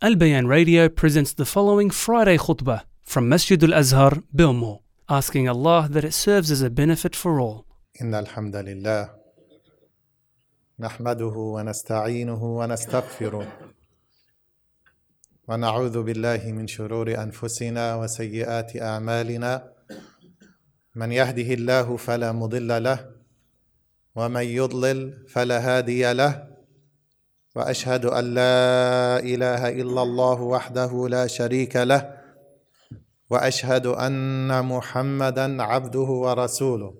Al Bayan Radio presents the following Friday khutbah from Masjid Al-Azhar, Bilmo, asking Allah that it serves as a benefit for all. إن الحمد لله نحمده ونستعينه ونستغفره ونعوذ بالله من شرور أنفسنا وسيئات أعمالنا من يهده الله فلا مضل له ومن يضلل فلا هادي له وأشهد أن لا إله إلا الله وحده لا شريك له وأشهد أن محمدًا عبده ورسوله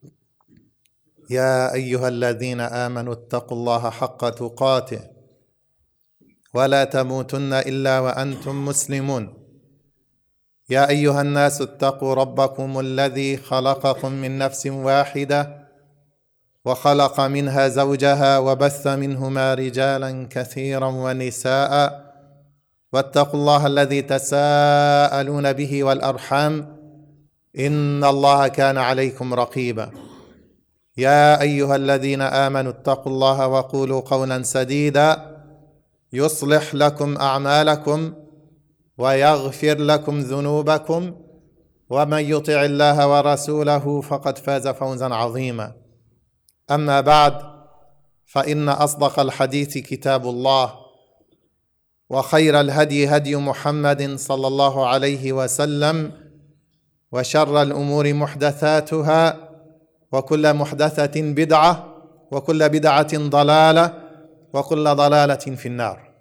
يا أيها الذين آمنوا اتقوا الله حق تقاته ولا تموتن إلا وأنتم مسلمون يا أيها الناس اتقوا ربكم الذي خلقكم من نفس واحدة وخلق منها زوجها وبث منهما رجالا كثيرا ونساء واتقوا الله الذي تساءلون به والأرحام إن الله كان عليكم رقيبا يا أيها الذين آمنوا اتقوا الله وقولوا قولا سديدا يصلح لكم أعمالكم ويغفر لكم ذنوبكم ومن يطع الله ورسوله فقد فاز فوزا عظيما أما بعد فإن أصدق الحديث كتاب الله وخير الهدي هدي محمد صلى الله عليه وسلم وشر الأمور محدثاتها وكل محدثة بدعة وكل بدعة ضلالة وكل ضلالة في النار.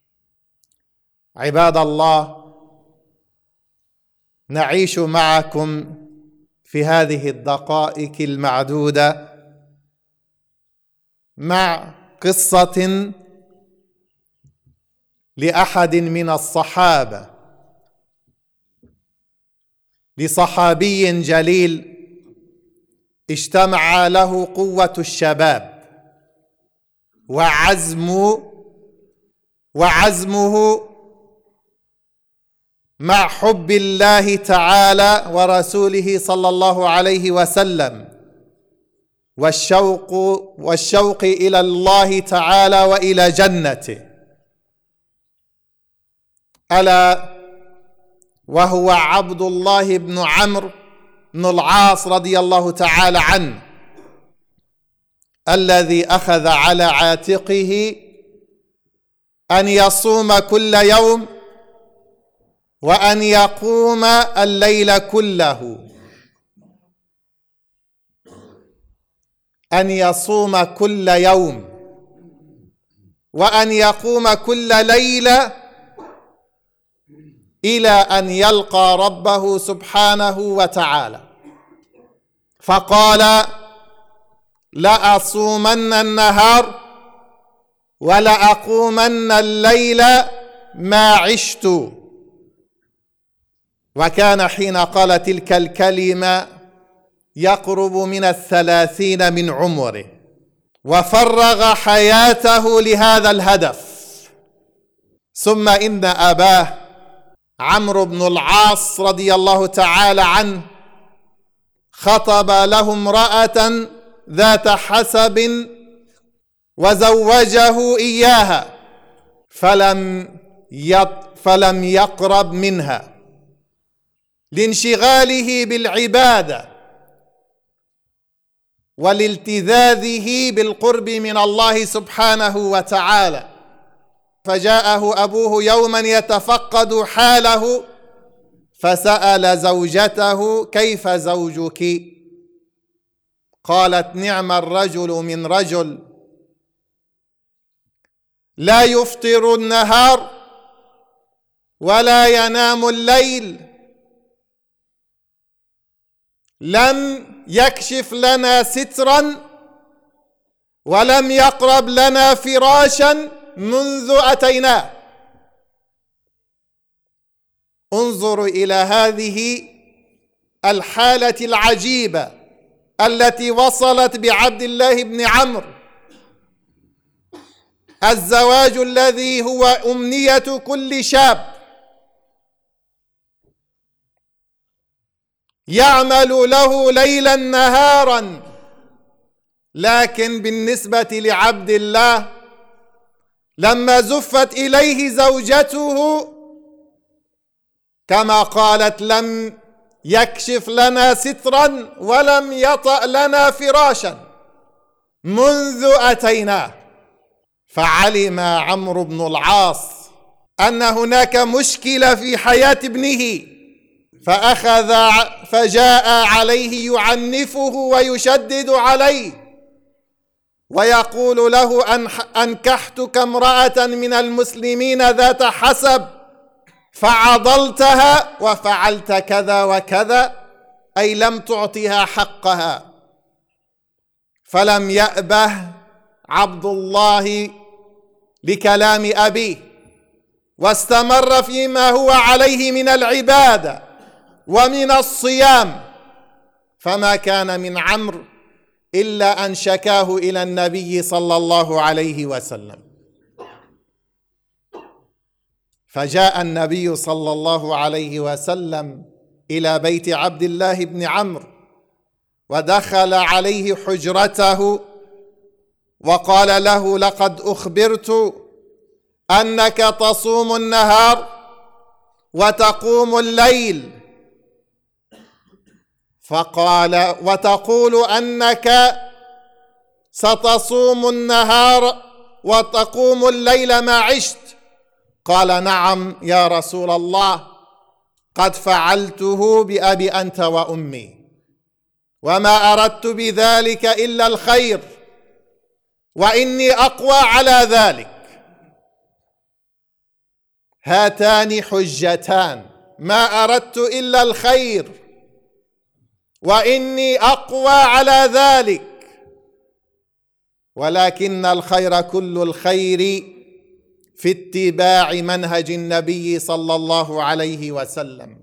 عباد الله، نعيش معكم في هذه الدقائق المعدودة مع قصة لأحد من الصحابة، لصحابي جليل اجتمع له قوة الشباب وعزمه مع حب الله تعالى ورسوله صلى الله عليه وسلم والشوق إلى الله تعالى وإلى جنته، ألا وهو عبد الله بن عمرو بن العاص رضي الله تعالى عنه، الذي أخذ على عاتقه أن يصوم كل يوم وأن يقوم الليل كله، أن يصوم كل يوم وأن يقوم كل ليلة إلى أن يلقى ربه سبحانه وتعالى. فقال: لأصومن النهار ولأقومن الليل ما عشت. وكان حين قال تلك الكلمة يقرب من 30 من عمره، وفرغ حياته لهذا الهدف. ثم إن أباه عمرو بن العاص رضي الله تعالى عنه خطب له امرأة ذات حسب وزوجه إياها، فلم يقرب منها لانشغاله بالعبادة ولالتذاذه بالقرب من الله سبحانه وتعالى. فجاءه أبوه يوما يتفقد حاله فسأل زوجته: كيف زوجك؟ قالت: نعم الرجل من رجل، لا يفطر النهار ولا ينام الليل، لم يكشف لنا سترا ولم يقرب لنا فراشا منذ أتيناه. انظروا إلى هذه الحالة العجيبة التي وصلت بعبد الله بن عمرو، الزواج الذي هو أمنية كل شاب يعمل له ليلا نهارا، لكن بالنسبة لعبد الله لما زفت إليه زوجته كما قالت: لم يكشف لنا سترا ولم يطأ لنا فراشا منذ أتيناه. فعلم عمرو بن العاص أن هناك مشكلة في حياة ابنه، فجاء عليه يعنفه ويشدد عليه ويقول له: أنكحتك امرأة من المسلمين ذات حسب فعضلتها وفعلت كذا وكذا، أي لم تعطها حقها. فلم يأبه عبد الله لكلام أبيه، واستمر فيما هو عليه من العبادة ومن الصيام، فما كان من عمرو إلا أن شكاه إلى النبي صلى الله عليه وسلم. فجاء النبي صلى الله عليه وسلم إلى بيت عبد الله بن عمرو، ودخل عليه حجرته وقال له: لقد أخبرت أنك تصوم النهار وتقوم الليل، فقال: وتقول أنك ستصوم النهار وتقوم الليل ما عشت. قال: نعم يا رسول الله، قد فعلته بأبي أنت وأمي، وما أردت بذلك إلا الخير، وإني أقوى على ذلك. هاتان حجتان: ما أردت إلا الخير وإني أقوى على ذلك، ولكن الخير كل الخير في اتباع منهج النبي صلى الله عليه وسلم.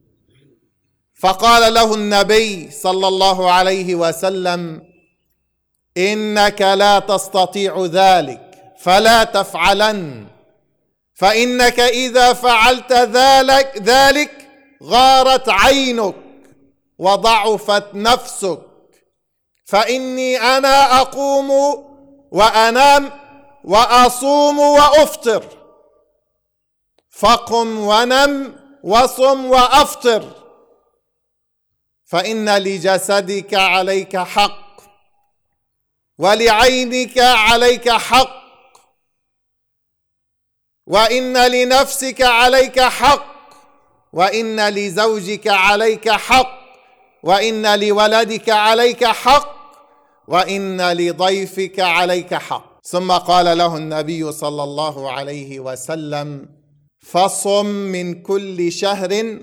فقال له النبي صلى الله عليه وسلم: إنك لا تستطيع ذلك فلا تفعلن، فإنك إذا فعلت ذلك غارت عينك وضعفت نفسك، فإني أنا أقوم وأنام وأصوم وأفطر، فقم ونم وصم وأفطر، فإن لجسدك عليك حق ولعينك عليك حق، وإن لنفسك عليك حق، وإن لزوجك عليك حق، وإن لولدك عليك حق، وإن لضيفك عليك حق. ثم قال له النبي صلى الله عليه وسلم: فصم من كل شهر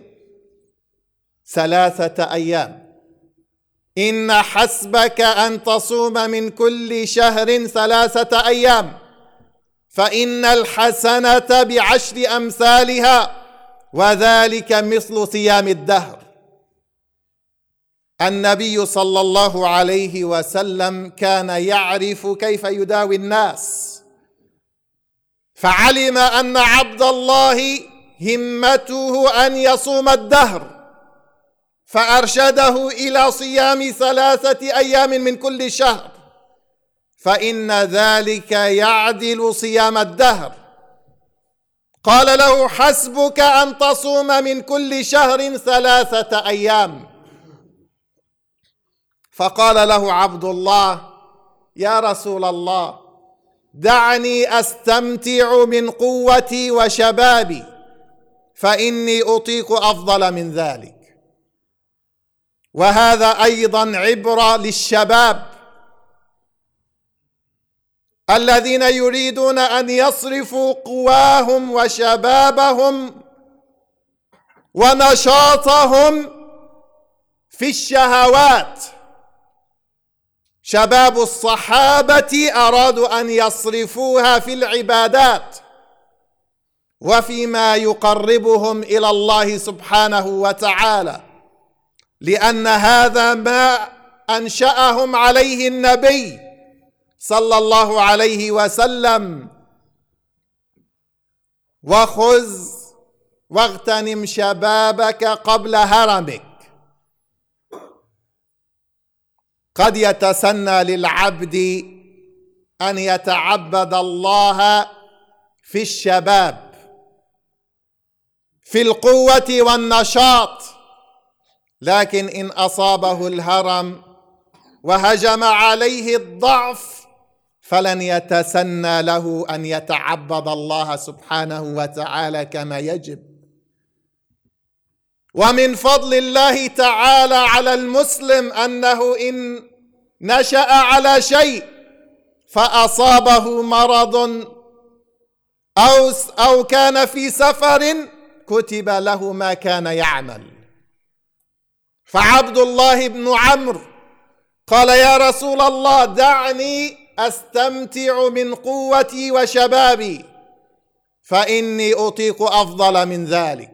3 أيام، إن حسبك أن تصوم من كل شهر 3 أيام، فإن الحسنة ب10 أمثالها، وذلك مثل صيام الدهر. النبي صلى الله عليه وسلم كان يعرف كيف يداوي الناس، فعلم أن عبد الله همته أن يصوم الدهر، فأرشده إلى صيام 3 أيام من كل شهر، فإن ذلك يعدل صيام الدهر. قال له: حسبك أن تصوم من كل شهر 3 أيام. فقال له عبد الله: يا رسول الله، دعني أستمتع من قوتي وشبابي، فإني أطيق أفضل من ذلك. وهذا أيضا عبرة للشباب الذين يريدون أن يصرفوا قواهم وشبابهم ونشاطهم في الشهوات. شباب الصحابة أرادوا أن يصرفوها في العبادات وفيما يقربهم إلى الله سبحانه وتعالى، لأن هذا ما أنشأهم عليه النبي صلى الله عليه وسلم: وخذ واغتنم شبابك قبل هرمك. قد يتسنى للعبد أن يتعبد الله في الشباب، في القوة والنشاط، لكن إن أصابه الهرم وهجم عليه الضعف فلن يتسنى له أن يتعبد الله سبحانه وتعالى كما يجب. ومن فضل الله تعالى على المسلم أنه إن نشأ على شيء فأصابه مرض أو كان في سفر كتب له ما كان يعمل. فعبد الله بن عمرو قال: يا رسول الله دعني أستمتع من قوتي وشبابي فإني أطيق أفضل من ذلك.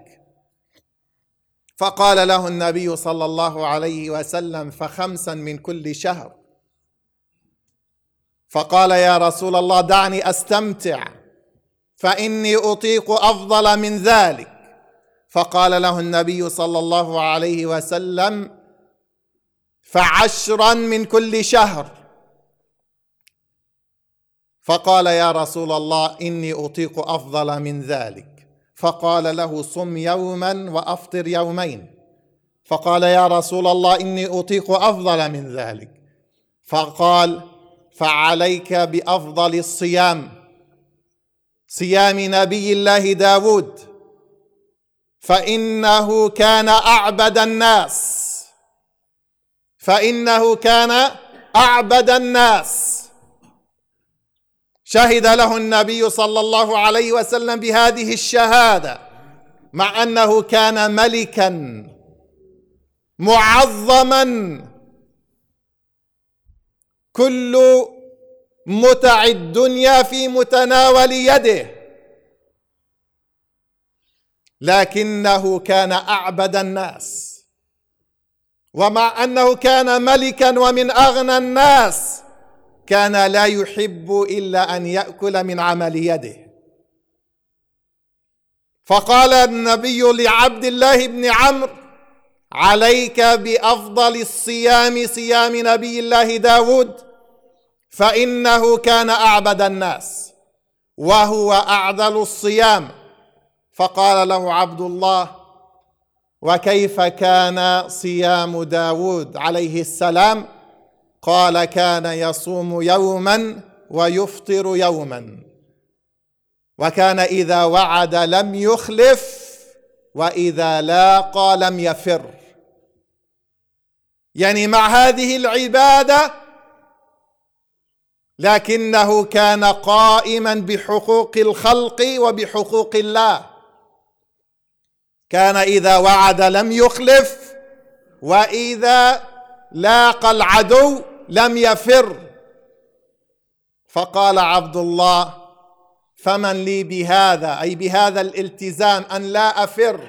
فقال له النبي صلى الله عليه وسلم: ف5 من كل شهر. فقال: يا رسول الله دعني أستمتع فإني أطيق أفضل من ذلك. فقال له النبي صلى الله عليه وسلم: ف10 من كل شهر. فقال: يا رسول الله إني أطيق أفضل من ذلك. فقال له: صم يوما وأفطر يومين. فقال: يا رسول الله إني أطيق أفضل من ذلك. فقال: فعليك بأفضل الصيام، صيام نبي الله داود، فإنه كان أعبد الناس. شهد له النبي صلى الله عليه وسلم بهذه الشهادة مع أنه كان ملكا معظما، كل متع الدنيا في متناول يده، لكنه كان أعبد الناس. ومع أنه كان ملكا ومن أغنى الناس كان لا يحب إلا أن يأكل من عمل يده. فقال النبي لعبد الله بن عمرو: عليك بأفضل الصيام، صيام نبي الله داود، فإنه كان أعبد الناس وهو أعدل الصيام. فقال له عبد الله: وكيف كان صيام داود عليه السلام؟ قال: كان يصوم يوما ويفطر يوما، وكان إذا وعد لم يخلف، وإذا لاقى لم يفر. يعني مع هذه العبادة لكنه كان قائما بحقوق الخلق وبحقوق الله. كان إذا وعد لم يخلف، وإذا لاقى العدو لم يفر. فقال عبد الله: فمن لي بهذا، أي بهذا الالتزام أن لا أفر؟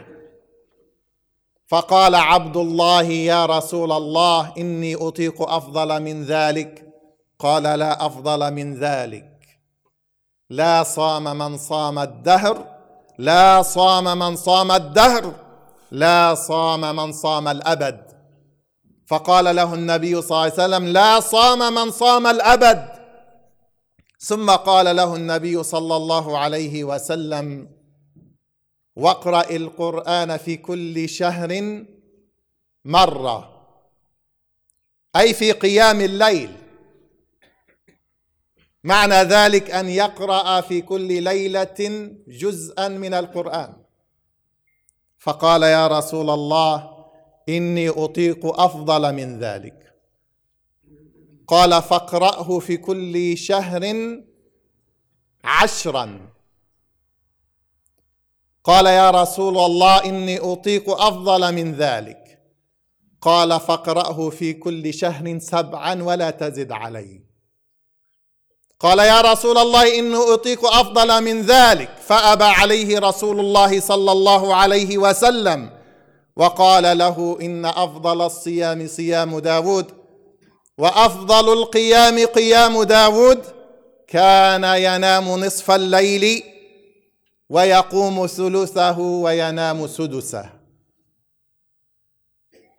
فقال عبد الله: يا رسول الله إني أطيق أفضل من ذلك. قال: لا أفضل من ذلك. لا صام من صام الدهر، لا صام من صام الدهر، لا صام من صام الأبد. فقال له النبي صلى الله عليه وسلم: لا صام من صام الأبد. ثم قال له النبي صلى الله عليه وسلم: واقرأ القرآن في كل شهر مرة، أي في قيام الليل. معنى ذلك أن يقرأ في كل ليلة جزءا من القرآن. فقال: يا رسول الله إني أطيق أفضل من ذلك. قال: فاقرأه في كل شهر 10. قال: يا رسول الله إني أطيق أفضل من ذلك. قال: فاقرأه في كل شهر 7 ولا تزد عليه. قال: يا رسول الله إني أطيق أفضل من ذلك. فأبى عليه رسول الله صلى الله عليه وسلم، وقال له: إن أفضل الصيام صيام داود، وأفضل القيام قيام داود. كان ينام نصف الليل ويقوم ثلثه وينام سدسه.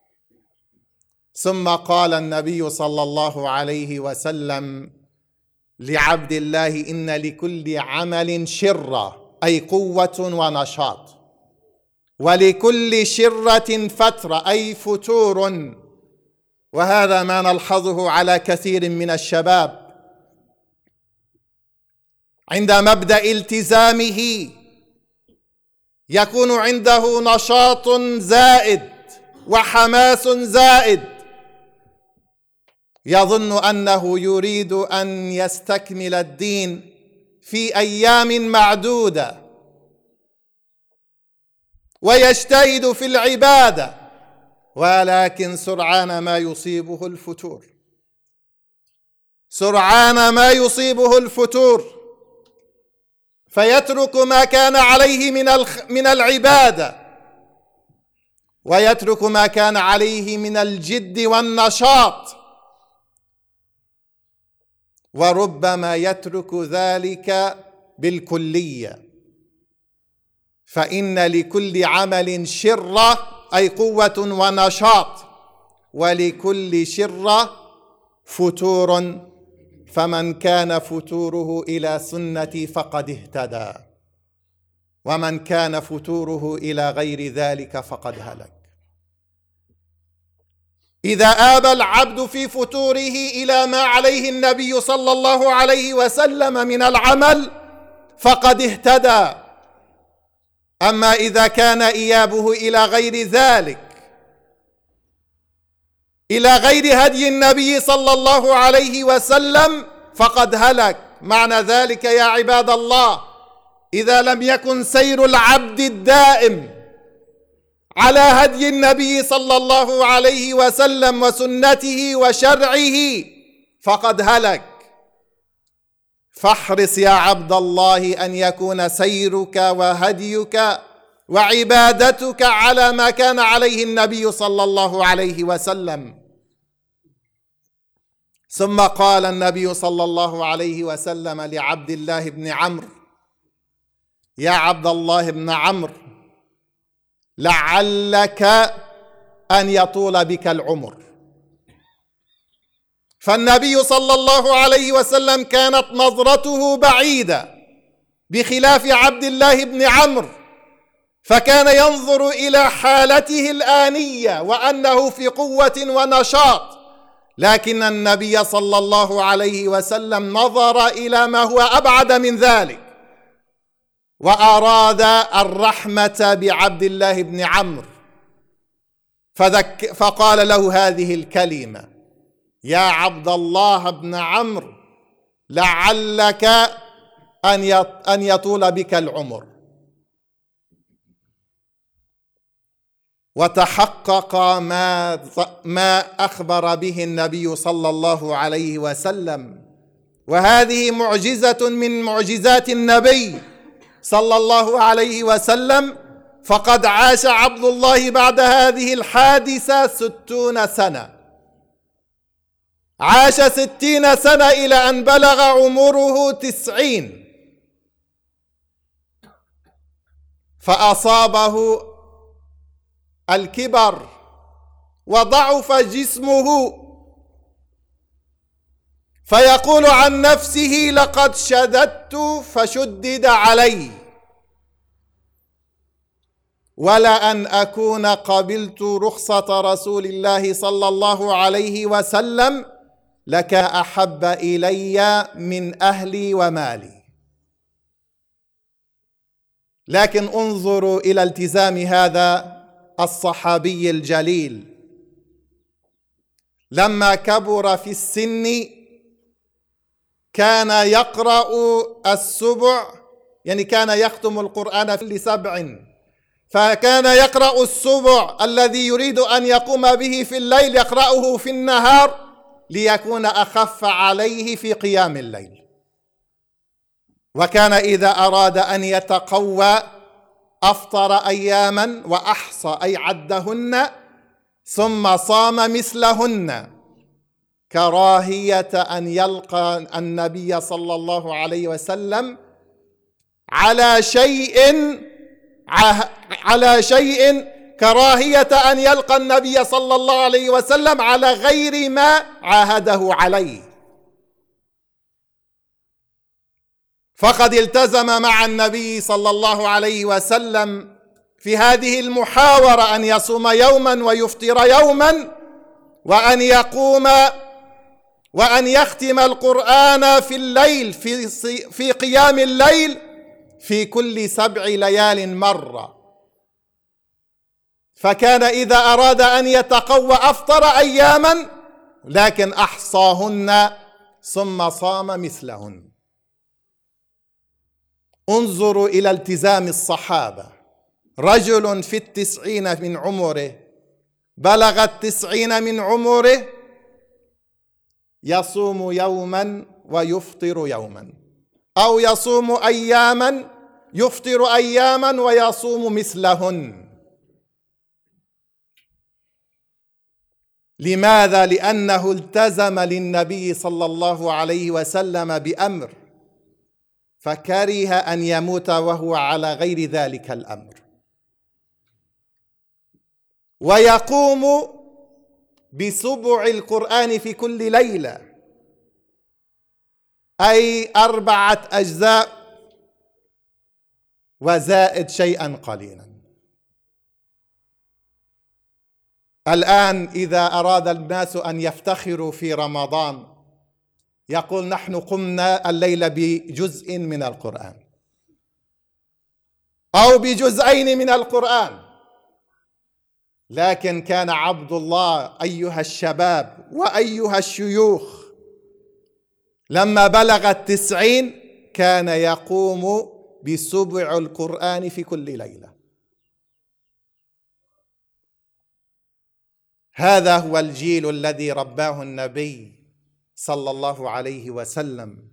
ثم قال النبي صلى الله عليه وسلم: لعبد الله إن لكل عمل شرة أي قوة ونشاط، ولكل شرة فترة أي فتور. وهذا ما نلحظه على كثير من الشباب عند مبدأ التزامه يكون عنده نشاط زائد وحماس زائد، يظن أنه يريد أن يستكمل الدين في أيام معدودة ويجتهد في العبادة، ولكن سرعان ما يصيبه الفتور، سرعان ما يصيبه الفتور، فيترك ما كان عليه من العبادة، ويترك ما كان عليه من الجد والنشاط، وربما يترك ذلك بالكلية. فإن لكل عمل شرة أي قوة ونشاط، ولكل شرة فتور، فمن كان فتوره إلى سنتي فقد اهتدى، ومن كان فتوره إلى غير ذلك فقد هلك. إذا آبى العبد في فتوره إلى ما عليه النبي صلى الله عليه وسلم من العمل فقد اهتدى. أما إذا كان إيابه إلى غير ذلك، إلى غير هدي النبي صلى الله عليه وسلم، فقد هلك. معنى ذلك يا عباد الله، إذا لم يكن سير العبد الدائم على هدي النبي صلى الله عليه وسلم وسنته وشرعه فقد هلك. فاحرص يا عبد الله أن يكون سيرك وهديك وعبادتك على ما كان عليه النبي صلى الله عليه وسلم. ثم قال النبي صلى الله عليه وسلم لعبد الله بن عمرو: يا عبد الله بن عمرو، لعلك أن يطول بك العمر. فالنبي صلى الله عليه وسلم كانت نظرته بعيدة بخلاف عبد الله بن عمرو، فكان ينظر إلى حالته الآنية وأنه في قوة ونشاط، لكن النبي صلى الله عليه وسلم نظر إلى ما هو أبعد من ذلك، وأراد الرحمة بعبد الله بن عمرو، فقال له هذه الكلمة: يا عبد الله بن عمرو، لعلك أن يطول بك العمر. وتحقق ما أخبر به النبي صلى الله عليه وسلم، وهذه معجزة من معجزات النبي صلى الله عليه وسلم. فقد عاش عبد الله بعد هذه الحادثة 60 سنة، عاش 60 سنة إلى أن بلغ عمره 90، فأصابه الكبر وضعف جسمه، فيقول عن نفسه: لقد شددت فشدد علي، ولا أن أكون قبلت رخصة رسول الله صلى الله عليه وسلم لك أحب إلي من أهلي ومالي. لكن انظروا إلى التزام هذا الصحابي الجليل، لما كبر في السن كان يقرأ السبع، يعني كان يختم القرآن في 7، فكان يقرأ السبع الذي يريد أن يقوم به في الليل يقرأه في النهار ليكون أخف عليه في قيام الليل. وكان إذا أراد أن يتقوى أفطر أياما وأحصى أي عدهن ثم صام مثلهن، كراهية أن يلقى النبي صلى الله عليه وسلم على شيء كراهية أن يلقى النبي صلى الله عليه وسلم على غير ما عاهده عليه. فقد التزم مع النبي صلى الله عليه وسلم في هذه المحاورة أن يصوم يوما ويفطر يوما، وأن يقوم وأن يختم القرآن في الليل في قيام الليل في كل 7 ليال مرة. فكان إذا أراد أن يتقوى أفطر أياما، لكن أحصاهن ثم صام مثلهن. انظروا إلى التزام الصحابة. رجل في 90 من عمره، بلغ 90 من عمره، يصوم يوما ويفطر يوما، أو يصوم أياما يفطر أياما ويصوم مثلهن. لماذا؟ لأنه التزم للنبي صلى الله عليه وسلم بأمر، فكره أن يموت وهو على غير ذلك الأمر. ويقوم بسبع القرآن في كل ليلة، أي 4 أجزاء وزائد شيئا قليلا. الآن إذا أراد الناس أن يفتخروا في رمضان يقول نحن قمنا الليلة بجزء من القرآن أو بجزئين من القرآن، لكن كان عبد الله أيها الشباب وأيها الشيوخ لما بلغ 90 كان يقوم بسبع القرآن في كل ليلة. هذا هو الجيل الذي رباه النبي صلى الله عليه وسلم.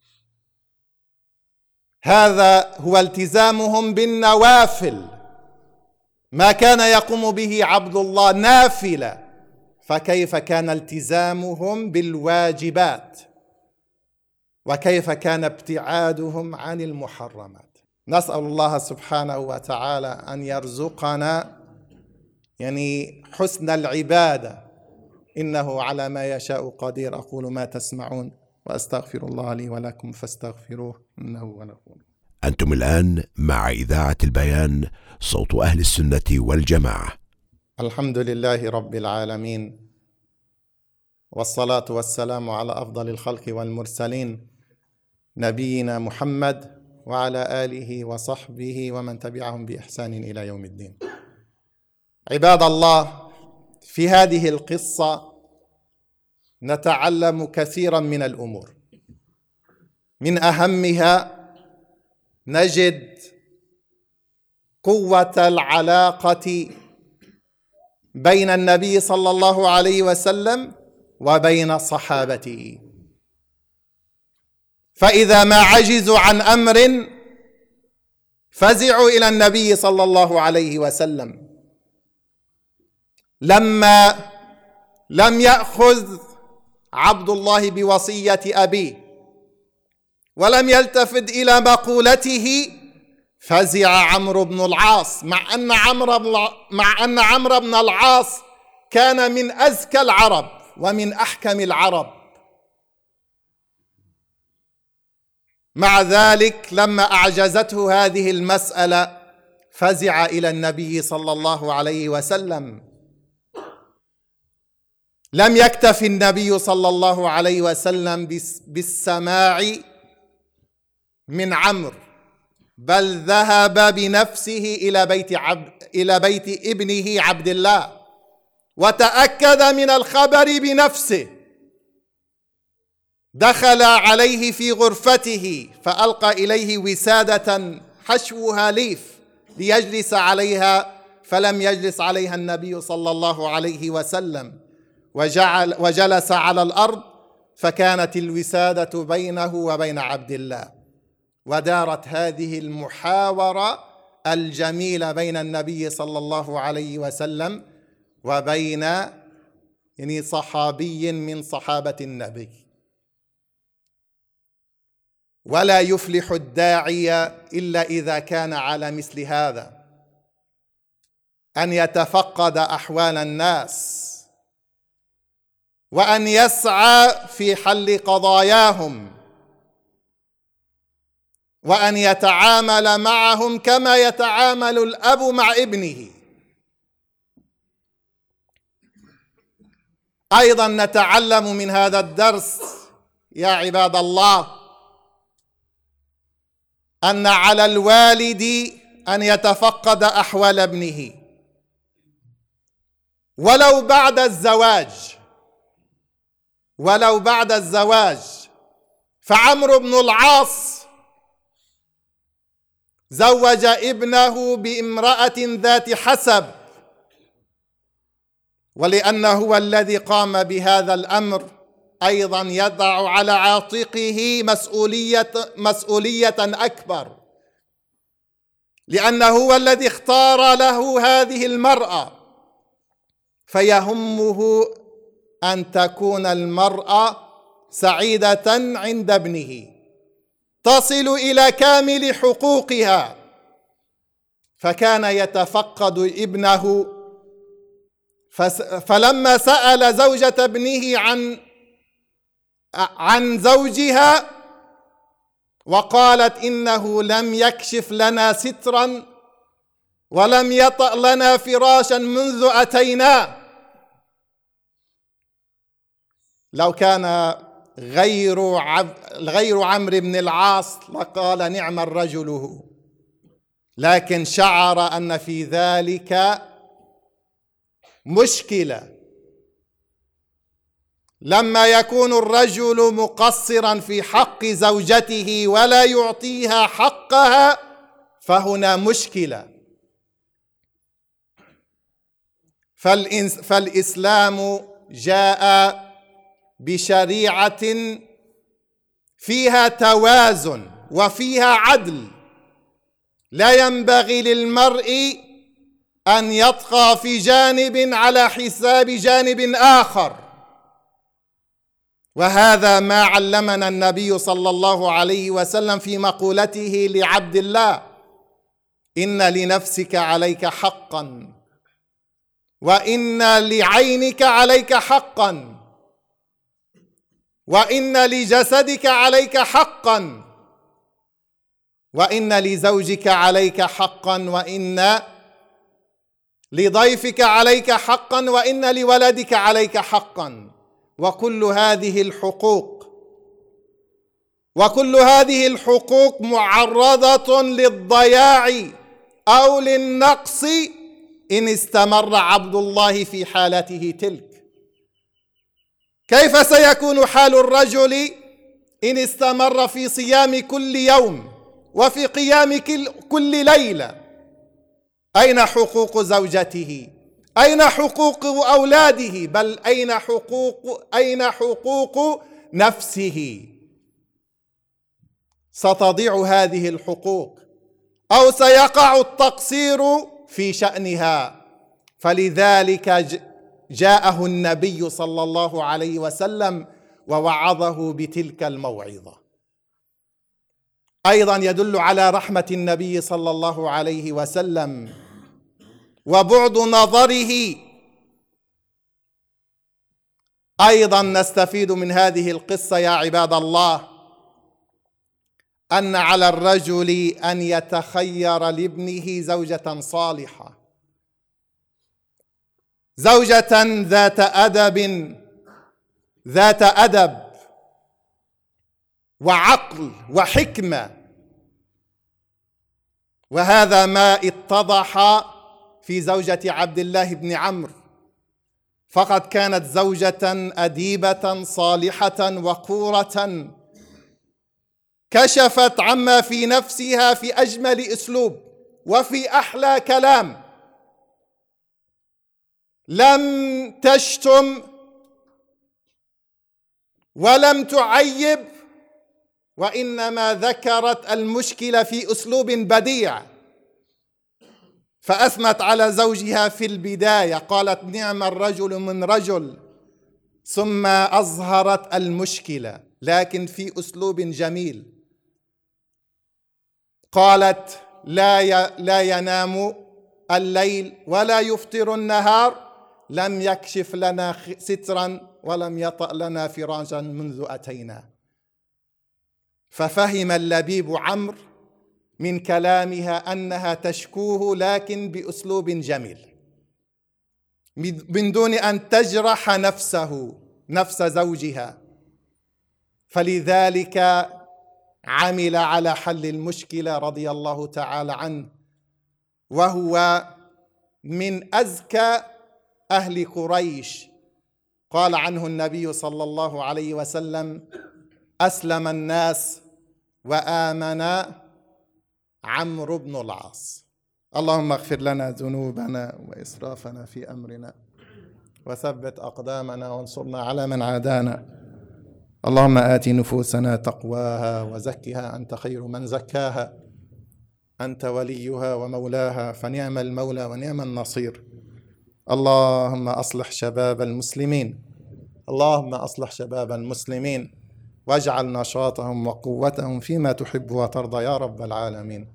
هذا هو التزامهم بالنوافل، ما كان يقوم به عبد الله نافلة، فكيف كان التزامهم بالواجبات، وكيف كان ابتعادهم عن المحرمات. نسأل الله سبحانه وتعالى أن يرزقنا حسن العبادة، إنه على ما يشاء قدير. أقول ما تسمعون وأستغفر الله لي ولكم فاستغفروه إنه هو الغفور. أنتم الآن مع إذاعة البيان، صوت أهل السنة والجماعة. الحمد لله رب العالمين، والصلاة والسلام على أفضل الخلق والمرسلين، نبينا محمد وعلى آله وصحبه ومن تبعهم بإحسان إلى يوم الدين. عباد الله، في هذه القصة نتعلم كثيرا من الأمور. من أهمها نجد قوة العلاقة بين النبي صلى الله عليه وسلم وبين صحابته، فإذا ما عجزوا عن أمر فزعوا إلى النبي صلى الله عليه وسلم. لما لم يأخذ عبد الله بوصية أبيه ولم يلتفت إلى مقولته، فزع عمرو بن العاص، مع أن عمرو بن العاص كان من أزكى العرب ومن أحكم العرب. مع ذلك لما أعجزته هذه المسألة فزع إلى النبي صلى الله عليه وسلم. لم يكتف النبي صلى الله عليه وسلم بالسماع من عمرو، بل ذهب بنفسه إلى بيت ابنه عبد الله وتأكد من الخبر بنفسه. دخل عليه في غرفته فألقى إليه وسادة حشوها ليف ليجلس عليها، فلم يجلس عليها النبي صلى الله عليه وسلم، وجلس على الأرض، فكانت الوسادة بينه وبين عبد الله. ودارت هذه المحاورة الجميلة بين النبي صلى الله عليه وسلم وبين صحابي من صحابة النبي. ولا يفلح الداعي إلا إذا كان على مثل هذا، أن يتفقد أحوال الناس وأن يسعى في حل قضاياهم، وأن يتعامل معهم كما يتعامل الأب مع ابنه. أيضا نتعلم من هذا الدرس يا عباد الله أن على الوالد أن يتفقد أحوال ابنه ولو بعد الزواج. فعمرو بن العاص زوج ابنه بامرأة ذات حسب، ولأنه هو الذي قام بهذا الأمر أيضا يضع على عاتقه مسؤولية أكبر، لأنه هو الذي اختار له هذه المرأة، فيهمه أن تكون المرأة سعيدة عند ابنه تصل إلى كامل حقوقها. فكان يتفقد ابنه، فلما سأل زوجة ابنه عن زوجها وقالت إنه لم يكشف لنا سترا ولم يطأ لنا فراشا منذ أتيناه. لو كان غير عمرو بن العاص لقال نعم الرجل هو، لكن شعر أن في ذلك مشكلة. لما يكون الرجل مقصرا في حق زوجته ولا يعطيها حقها فهنا مشكلة. فالإسلام جاء بشريعة فيها توازن وفيها عدل، لا ينبغي للمرء أن يطغى في جانب على حساب جانب آخر. وهذا ما علمنا النبي صلى الله عليه وسلم في مقولته لعبد الله: إن لنفسك عليك حقا، وإن لعينك عليك حقا، وإن لجسدك عليك حقا، وإن لزوجك عليك حقا، وإن لضيفك عليك حقا، وإن لولدك عليك حقا. وكل هذه الحقوق معرضة للضياع أو للنقص إن استمر عبد الله في حالته تلك. كيف سيكون حال الرجل إن استمر في صيام كل يوم وفي قيام كل ليلة؟ أين حقوق زوجته؟ أين حقوق أولاده؟ بل أين حقوق نفسه؟ ستضيع هذه الحقوق أو سيقع التقصير في شأنها. فلذلك جاءه النبي صلى الله عليه وسلم ووعظه بتلك الموعظة. أيضا يدل على رحمة النبي صلى الله عليه وسلم وبعد نظره. أيضا نستفيد من هذه القصة يا عباد الله أن على الرجل أن يتخير لابنه زوجة صالحة، زوجة ذات أدب وعقل وحكمة. وهذا ما اتضح في زوجة عبد الله بن عمرو، فقد كانت زوجة أديبة صالحة وقورة، كشفت عما في نفسها في أجمل أسلوب وفي أحلى كلام، لم تشتم ولم تعيب، وإنما ذكرت المشكلة في أسلوب بديع. فأثنت على زوجها في البداية، قالت نعم الرجل من رجل، ثم أظهرت المشكلة لكن في أسلوب جميل. قالت لا ينام الليل ولا يفطر النهار، لم يكشف لنا سترا ولم يطأ لنا فراشا منذ أتينا. ففهم اللبيب عمرو من كلامها أنها تشكوه لكن بأسلوب جميل، من دون أن تجرح نفس زوجها. فلذلك عمل على حل المشكلة رضي الله تعالى عنه، وهو من أزكى أهل قريش. قال عنه النبي صلى الله عليه وسلم: أسلم الناس وآمن عمرو بن العاص. اللهم اغفر لنا ذنوبنا وإسرافنا في أمرنا وثبت أقدامنا وانصرنا على من عادانا. اللهم آت نفوسنا تقواها وزكها أنت خير من زكاها، أنت وليها ومولاها، فنعم المولى ونعم النصير. اللهم أصلح شباب المسلمين، اللهم أصلح شباب المسلمين، واجعل نشاطهم وقوتهم فيما تحب وترضى يا رب العالمين.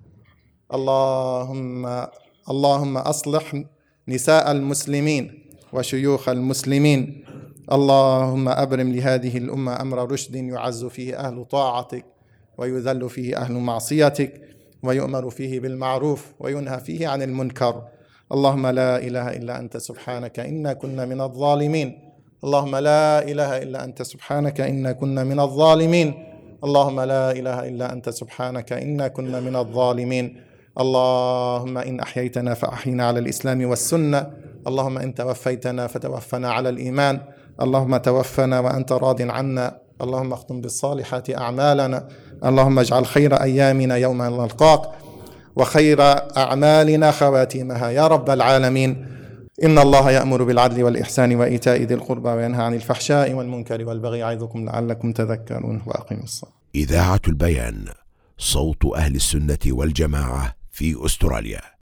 اللهم أصلح نساء المسلمين وشيوخ المسلمين. اللهم أبرم لهذه الأمة أمر رشد يعز فيه أهل طاعتك ويذل فيه أهل معصيتك، ويؤمر فيه بالمعروف وينهى فيه عن المنكر. اللهم لا إله إلا أنت سبحانك إنا كنا من الظالمين. اللهم لا إله إلا أنت سبحانك إنا كنا من الظالمين. اللهم لا إله إلا أنت سبحانك إنا كنا من الظالمين. اللهم إن أحييتنا فأحينا على الإسلام والسنة، اللهم إن توفيتنا فتوفنا على الإيمان. اللهم توفنا وأنت راض عنا. اللهم اختم بالصالحات أعمالنا. اللهم اجعل خير أيامنا يوم نلقاك، وخير أعمالنا خواتيمها يا رب العالمين. إن الله يأمر بالعدل والإحسان وإيتاء ذي القربى وينهى عن الفحشاء والمنكر والبغي يعظكم لعلكم تذكرون. وأقيموا الصلاة. إذاعة البيان، صوت أهل السنة والجماعة في أستراليا.